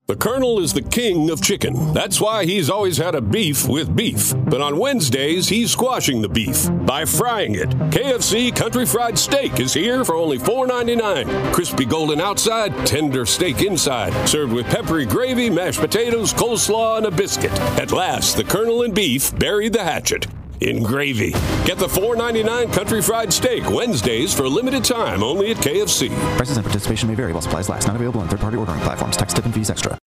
The Colonel is the king of chicken. That's why he's always had a beef with beef. But on Wednesdays, he's squashing the beef by frying it. KFC Country Fried Steak is here for only $4.99. Crispy golden outside, tender steak inside. Served with peppery gravy, mashed potatoes, coleslaw, and a biscuit. At last, the Colonel and beef buried the hatchet in gravy. Get the $4.99 Country Fried Steak Wednesdays for a limited time only at KFC. Prices and participation may vary while supplies last. Not available on third-party ordering platforms. Tax, tip, and fees extra.